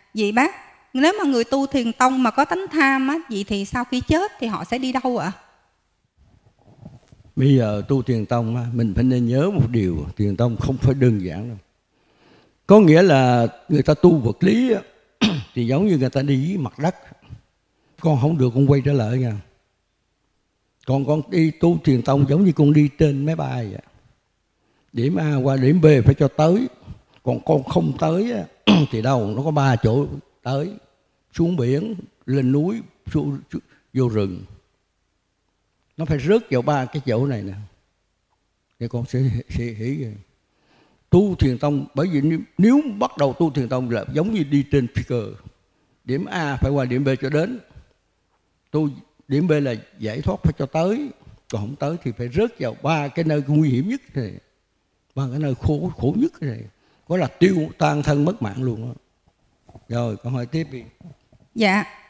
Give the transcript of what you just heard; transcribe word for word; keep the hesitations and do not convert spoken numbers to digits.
Vậy bác, nếu mà người tu thiền tông mà có tánh tham á, vậy thì sau khi chết thì họ sẽ đi đâu ạ? Bây giờ tu thiền tông á, mình phải nên nhớ một điều, thiền tông không phải đơn giản đâu. Có nghĩa là người ta tu vật lý á, thì giống như người ta đi với mặt đất. Con không được con quay trở lại nha. Còn con đi tu thiền tông giống như con đi trên máy bay vậy. Điểm A qua điểm B phải cho tới. Còn con không tới á, thì đâu, nó có ba chỗ tới. Xuống biển, lên núi, xuống, xuống, vô rừng. Nó phải rớt vào ba cái chỗ này nè. Thì con sẽ, sẽ hiểu rồi. Tu thiền tông, bởi vì nếu bắt đầu tu thiền tông là giống như đi trên phi cơ. Điểm A phải qua điểm B cho đến. Tu điểm B là giải thoát phải cho tới. Còn không tới thì phải rớt vào ba cái nơi nguy hiểm nhất này. Ba cái nơi khổ, khổ nhất này. Có là tiêu tan thân mất mạng luôn đó. Rồi con hỏi tiếp đi. Dạ,